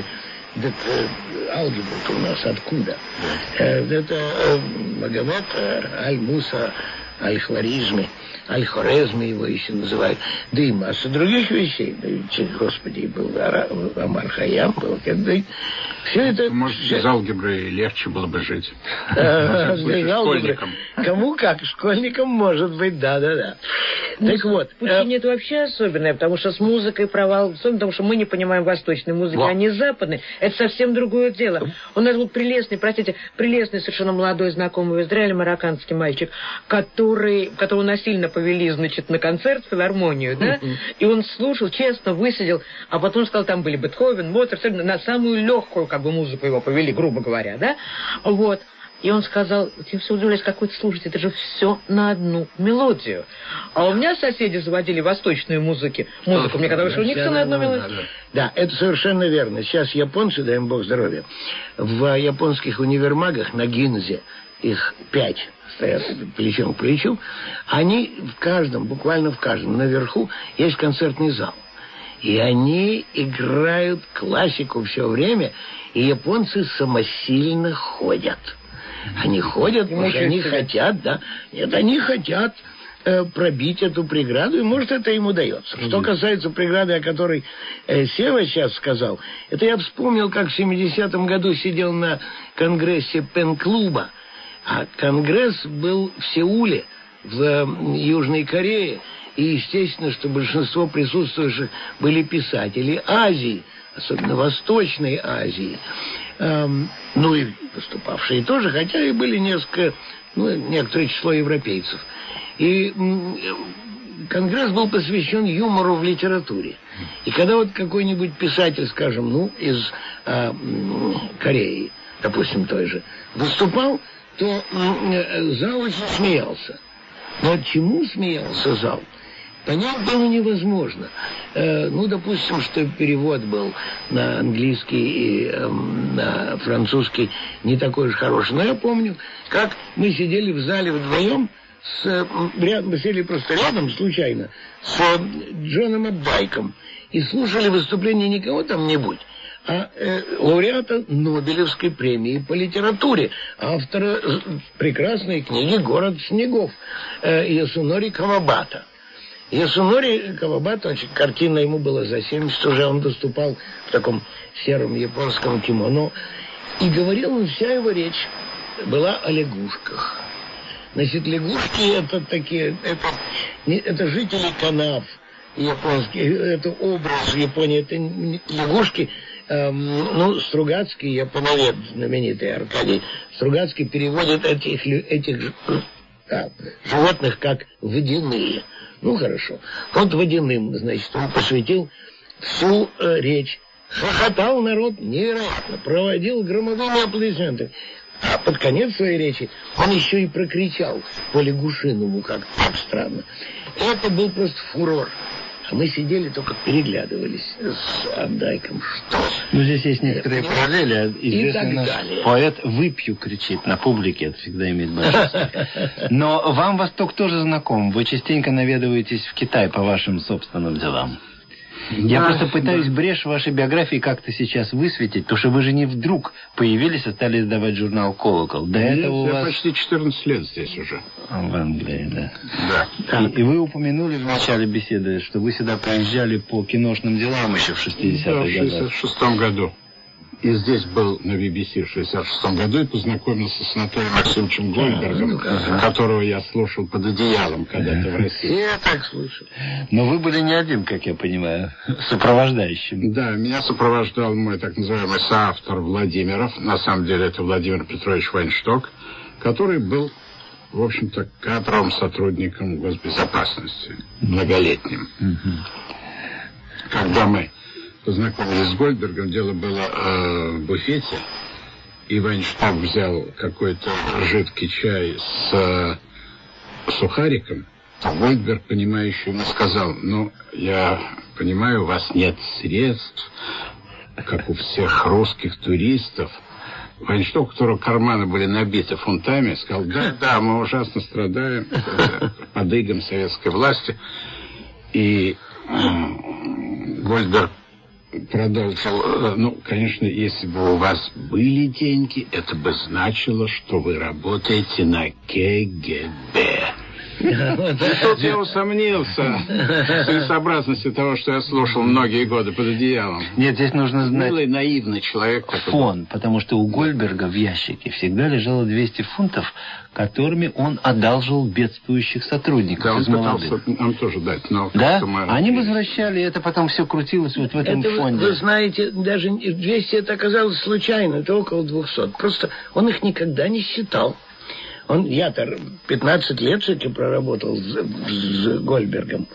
Алгебра-то у нас откуда? Это Магомед Аль-Муса Аль-Хваризме, Аль-Хорезме его еще называют, да и масса других вещей. Господи, был Амар Хайям, был Кендай. Все это... Может, без алгебры легче было бы жить. Школьникам. Кому как, школьникам может быть, да. Так вот. Пучини это вообще особенное, потому что с музыкой провал, потому что мы не понимаем восточной музыки, а не западной. Это совсем другое дело. У нас был прелестный совершенно молодой знакомый в Израиле марокканский мальчик, которого насильно повели, значит, на концерт в филармонию, да, и он слушал, честно высидел, а потом сказал, там были Бетховен, Моцарт, на самую легкую, как бы, музыку его повели, грубо говоря, да, вот. И он сказал, я все удивляюсь, как вы это слушаете, это же все на одну мелодию. А у меня соседи заводили восточную музыку, мне казалось, что у них все на одну мелодию. Да, это совершенно верно. Сейчас японцы, дай им бог здоровья, в японских универмагах на Гинзе, их 5 стоят плечом к плечу, они в каждом, буквально в каждом, наверху есть концертный зал. И они играют классику все время, и японцы самосильно ходят. Они ходят, потому что они хотят, да. Нет, они хотят пробить эту преграду, и, может, это им удается. Что касается преграды, о которой Сева сейчас сказал, это я вспомнил, как в 70-м году сидел на конгрессе пен-клуба, а конгресс был в Сеуле, в Южной Корее, и, естественно, что большинство присутствующих были писатели Азии, особенно Восточной Азии. Ну и выступавшие тоже, хотя и были некоторое число европейцев. И конгресс был посвящен юмору в литературе. И когда вот какой-нибудь писатель, скажем, из Кореи, допустим, той же, выступал, то зал очень смеялся. Но чему смеялся зал? Понять было невозможно. Допустим, что перевод был на английский и на французский не такой уж хороший. Но я помню, как мы сидели в зале вдвоем, мы сидели просто рядом, случайно, с Джоном Апдайком и слушали выступление не кого там-нибудь, а лауреата Нобелевской премии по литературе, автора прекрасной книги «Город снегов» Ясунори Кавабата. Ясунори Кавабата, картина ему было за 70, уже он выступал в таком сером японском кимоно. И говорил он, вся его речь была о лягушках. Значит, лягушки это жители канав японские, это образ в Японии, это лягушки. Стругацкий, японовед знаменитый Аркадий Стругацкий, переводит этих животных как водяные. Хорошо. Вот водяным, значит, он посвятил всю речь. Хохотал народ невероятно, проводил громовыми аплодисментами. А под конец своей речи он еще и прокричал по лягушиному, как странно. Это был просто фурор. А мы сидели, только переглядывались с Апдайком. Что? Здесь есть некоторые параллели. Известный наш поэт «выпью» кричит на публике. Это всегда имеет большинство. Но вам Восток тоже знаком. Вы частенько наведываетесь в Китай по вашим собственным делам. Я просто пытаюсь брешь в вашей биографии как-то сейчас высветить, потому что вы же не вдруг появились и стали издавать журнал «Колокол». До этого у вас... почти 14 лет здесь уже. В Англии, да. Да. И вы упомянули в начале беседы, что вы сюда приезжали по киношным делам еще в 60-х годах. В 66-м году. И здесь был на BBC в 66-м году и познакомился с Анатолием Максимовичем Гольдбергом, которого я слушал под одеялом когда-то в России. Я так слушал. Но вы были не один, как я понимаю, сопровождающим. Да, меня сопровождал мой так называемый соавтор Владимиров. На самом деле это Владимир Петрович Вайншток, который был, в общем-то, кадровым сотрудником госбезопасности, многолетним. Когда мы познакомились с Гольдбергом, дело было в буфете, и Вайнштаг взял какой-то жидкий чай с сухариком. Гольдберг, понимающий, ему сказал: я понимаю, у вас нет средств, как у всех русских туристов. Вайнштаг, у которого карманы были набиты фунтами, сказал: да, мы ужасно страдаем под игом советской власти. И Гольдберг продолжил: конечно, если бы у вас были деньги, это бы значило, что вы работаете на КГБ. Тут я усомнился в целесообразности того, что я слушал многие годы под одеялом. Нет, здесь нужно знать... Милый, наивный человек. Фон, потому что у Гольдберга в ящике всегда лежало 200 фунтов, которыми он одалжил бедствующих сотрудников. Да, он из молодых. пытался нам тоже дать, но... Да? Они возвращали, и это потом все крутилось вот в этом фонде. Вы знаете, даже 200 это оказалось случайно, это около 200. Просто он их никогда не считал. Я-то 15 лет все-таки проработал с Гольдбергом.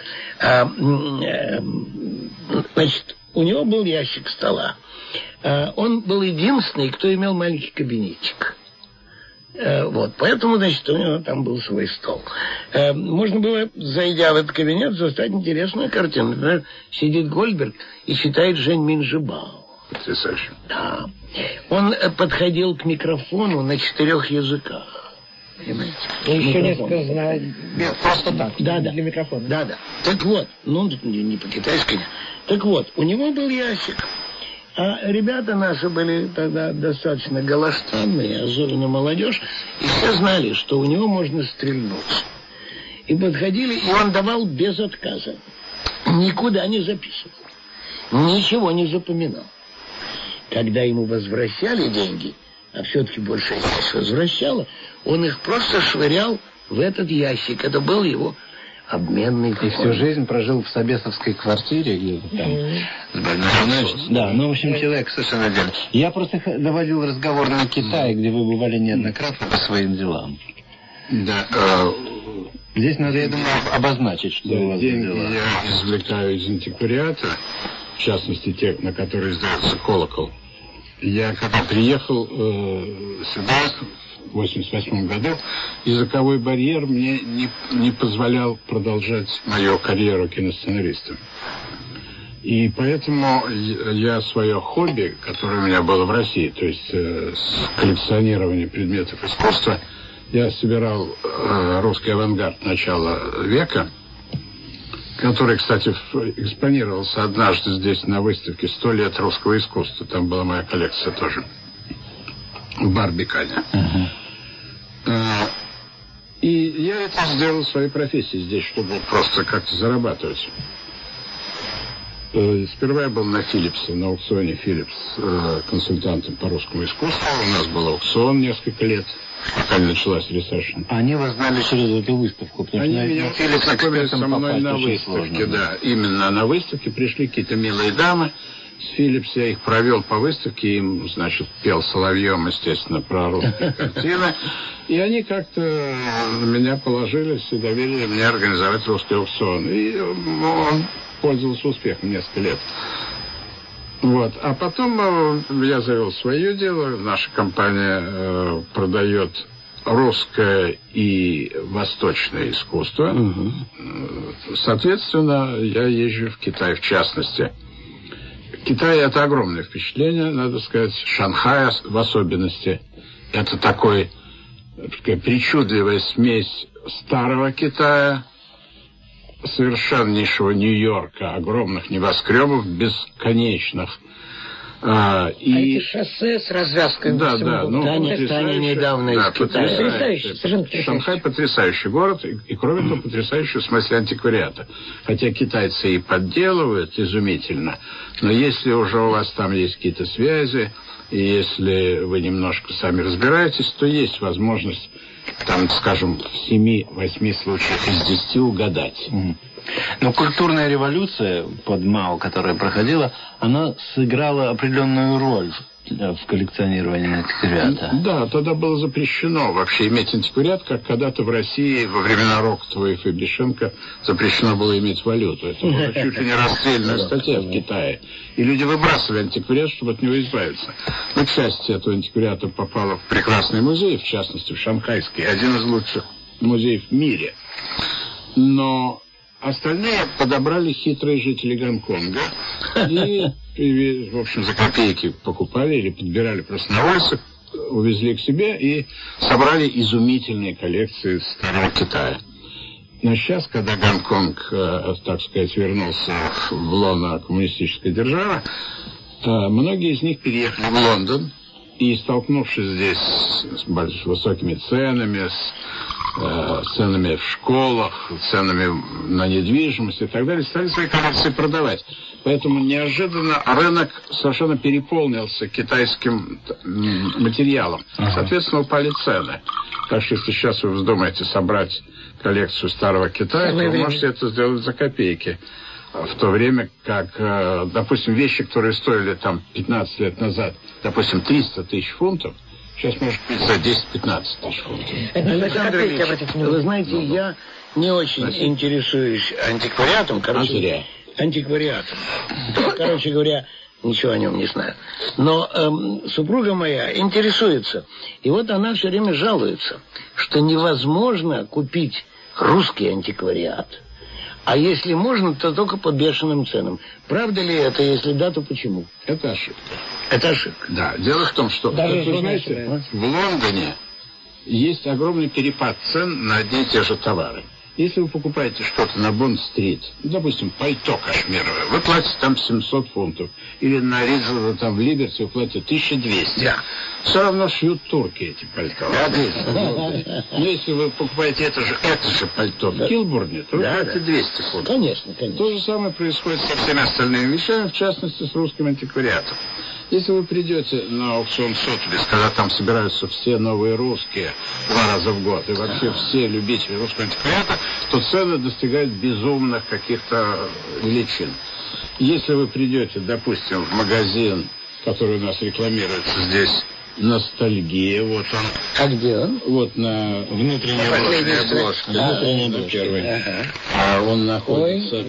Значит, у него был ящик стола. Он был единственный, кто имел маленький кабинетик. Вот, поэтому, значит, у него там был свой стол. Можно было, зайдя в этот кабинет, застать интересную картину. Например, сидит Гольдберг и читает Жень Минжибао. Потрясающе. Да. Он подходил к микрофону на 4 языках. Понимаете? И еще несколько знает. Просто так. Да. Для микрофона. Да. Так вот, не по-китайски. Так вот, у него был ящик. А ребята наши были тогда достаточно голостанные, особенно молодежь, и все знали, что у него можно стрельнуть. И подходили, и он давал без отказа. Никуда не записывал. Ничего не запоминал. Когда ему возвращали деньги, а все-таки большая часть возвращала, он их просто швырял в этот ящик. Это был его обменный фонд. И всю жизнь прожил в собесовской квартире где-то там. С больной женой. Да, в общем, человек совершенно отдельно. Я просто доводил разговор на Китае, где вы бывали неоднократно по своим делам. Да. Здесь надо, я думаю, обозначить, что у вас деньги дела. я извлекаю из антиквариата, в частности, те, на которые издается «Колокол». Я когда приехал сюда в 1988 году, языковой барьер мне не позволял продолжать мою карьеру киносценариста. И поэтому я свое хобби, которое у меня было в России, то есть коллекционирование предметов искусства, я собирал русский авангард начала века, который, кстати, экспонировался однажды здесь на выставке «100 лет русского искусства». Там была моя коллекция тоже. В Барбикане. И я это сделал своей профессией здесь, чтобы просто как-то зарабатывать. Сперва я был на Филлипсе, на аукционе Филлипс, консультантом по русскому искусству. У нас был аукцион несколько лет, пока не началась ресешн. Они вас знали через эту выставку? Они меня познакомились со мной на выставке, да. Именно на выставке пришли какие-то милые дамы с Филлипса. Я их провел по выставке, им, значит, пел соловьем, естественно, про русские картины. И они как-то на меня положились и доверили мне организовать русский аукцион. И он пользовался успехом несколько лет. Вот. А потом я завел свое дело. Наша компания продает русское и восточное искусство. Соответственно, я езжу в Китай, в частности. Китай — это огромное впечатление, надо сказать. Шанхай в особенности. Это такая причудливая смесь старого Китая, совершеннейшего Нью-Йорка, огромных небоскребов, бесконечных. Эти шоссе с развязкой. Да. Таня недавно из Китая. Потрясающий. Шанхай потрясающий город, и кроме того, потрясающий в смысле антиквариата. Хотя китайцы и подделывают изумительно, но если уже у вас там есть какие-то связи, и если вы немножко сами разбираетесь, то есть возможность, там, скажем, в 7-8 случаях из 10 угадать. Но культурная революция под Мао, которая проходила, она сыграла определенную роль в коллекционировании антиквариата. Да, тогда было запрещено вообще иметь антиквариат, как когда-то в России во времена Рокотова и Фабишенко запрещено было иметь валюту. Это была чуть ли не расстрельная статья в Китае. И люди выбрасывали антиквариат, чтобы от него избавиться. Но часть этого антиквариата попала в прекрасный музей, в частности в Шанхайский, один из лучших музеев в мире. Но остальные подобрали хитрые жители Гонконга и, в общем, за копейки покупали или подбирали просто на улицах, увезли к себе и собрали изумительные коллекции старого Китая. Но сейчас, когда Гонконг, так сказать, вернулся в лоно коммунистической державы, многие из них переехали в Лондон и, столкнувшись здесь с высокими ценами, с ценами в школах, ценами на недвижимость и так далее, стали свои коллекции продавать. Поэтому неожиданно рынок совершенно переполнился китайским материалом. Соответственно, упали цены. Так что если сейчас вы вздумаете собрать коллекцию старого Китая, то вы можете это сделать за копейки. В то время как, допустим, вещи, которые стоили там 15 лет назад, допустим, 300 тысяч фунтов, сейчас может быть за 10-15 тысяч фунтов. Александр Ильич, вы знаете, я не очень интересуюсь антиквариатом. Антиквариатом. Короче говоря, ничего о нем не знаю. Но супруга моя интересуется. И вот она все время жалуется, что невозможно купить русский антиквариат. А если можно, то только по бешеным ценам. Правда ли это? Если да, то почему? Это ошибка. Это ошибка. Да. Дело в том, что, даже вы знаете, в Лондоне есть огромный перепад цен на одни и те же товары. Если вы покупаете что-то на Бонд-стрит, допустим, пальто кашмировое, вы платите там 700 фунтов. Или на Ридзеле, там в Либерти вы платите 1200. Да. Все равно шьют турки эти пальто. Но если вы покупаете это же пальто в Килбурне, то вы платите 200 фунтов. Конечно. То же самое происходит со всеми остальными вещами, в частности, с русским антиквариатом. Если вы придете на аукцион Сотбис, когда там собираются все новые русские 2 раза в год, и вообще все любители русского антиквариата, то цены достигают безумных каких-то величин. Если вы придете, допустим, в магазин, который у нас рекламируется здесь, «Ностальгия», вот он. А где он? Вот на внутренней обложке. Внутренней на первой. А он находится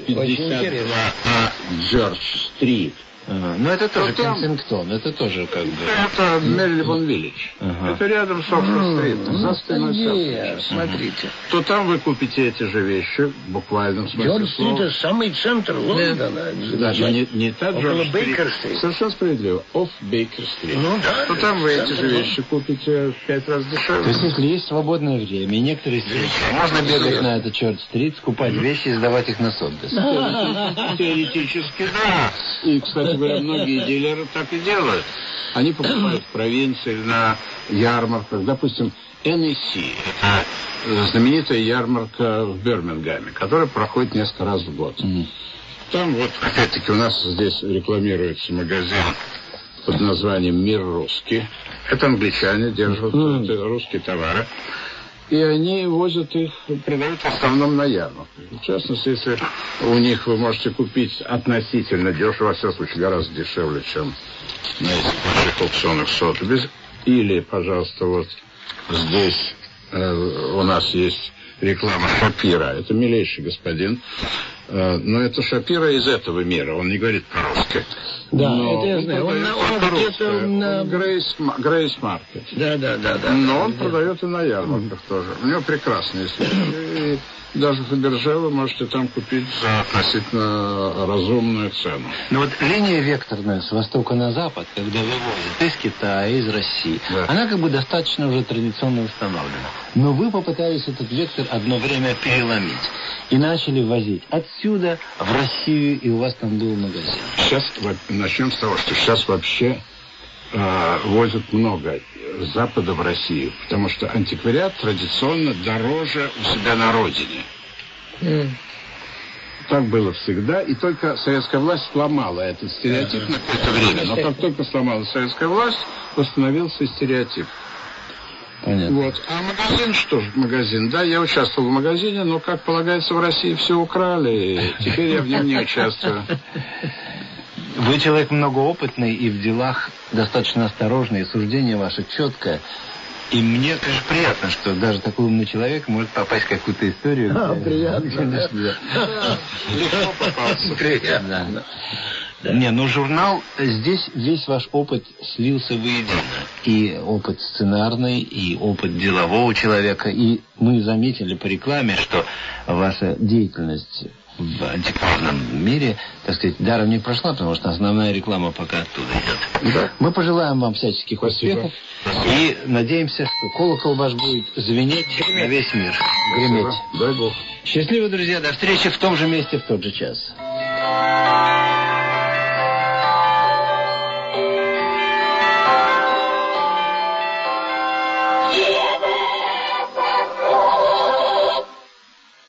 52А Джордж-стрит. Ну, это тоже Кенсингтон, это тоже как бы... Это Мерлибон-Виллидж. Это рядом с Оксфорд-стрит. За спиной Селфриджа. Смотрите. То там вы купите эти же вещи, в буквальном смысле слова. Джордж-стрит — это самый центр Лондона. Да, не та Джордж-стрит. Совершенно справедливо. Офф Бейкер-стрит. Ну да. То там вы эти же вещи купите в 5 раз дешевле. То есть, если есть свободное время, и некоторые встречи, можно бегать на этот Джордж-стрит, скупать вещи и сдавать их на Сотбис. Теоретически, да. И, кстати говоря, многие дилеры так и делают. Они покупают в провинции, на ярмарках. Допустим, NEC, это знаменитая ярмарка в Бирмингеме, которая проходит несколько раз в год. Там вот, опять-таки, у нас здесь рекламируется магазин под названием «Мир русский». Это англичане держат русские товары. И они возят их, продают в основном на ярмарках. В частности, если у них вы можете купить относительно дешево, во всяком случае, гораздо дешевле, чем на этих больших аукционах Сотбис. Или, пожалуйста, вот здесь у нас есть реклама Шапира. Это милейший господин. Но это Шапира из этого мира. Он не говорит по-русски. Да, это я знаю. Он где-то на... Грейс Маркет. Да. Но он продает и на ярмарках тоже. У него прекрасные вещи. И даже Фаберже вы можете там купить за относительно разумную цену. Но вот линия векторная с востока на запад, когда вывозят из Китая, из России, она как бы достаточно уже традиционно установлена. Но вы попытались этот вектор одно время переломить. И начали возить отсюда в Россию, и у вас там был магазин. Сейчас начнем с того, что сейчас вообще возят много с Запада в Россию, потому что антиквариат традиционно дороже у себя на родине. Так было всегда, и только советская власть сломала этот стереотип на какое-то время. Но как только сломала советская власть, восстановился стереотип. Понятно. Вот. А магазин, что ж, магазин? Да, я участвовал в магазине, но, как полагается, в России все украли. Теперь я в нем не участвую. Вы человек многоопытный и в делах достаточно осторожный, и суждение ваше четкое. И мне, конечно, приятно, что даже такой умный человек может попасть в какую-то историю. Приятно. Легко попался. Приятно. Не, ну журнал, здесь весь ваш опыт слился воедино. И опыт сценарный, и опыт делового человека. И мы заметили по рекламе, что ваша деятельность в антикварном мире, так сказать, даром не прошла, потому что основная реклама пока оттуда идет. Да. Мы пожелаем вам всяческих успехов. И надеемся, что колокол ваш будет звенеть на весь мир. Греметь. Дай Бог. Счастливо, друзья. До встречи в том же месте в тот же час.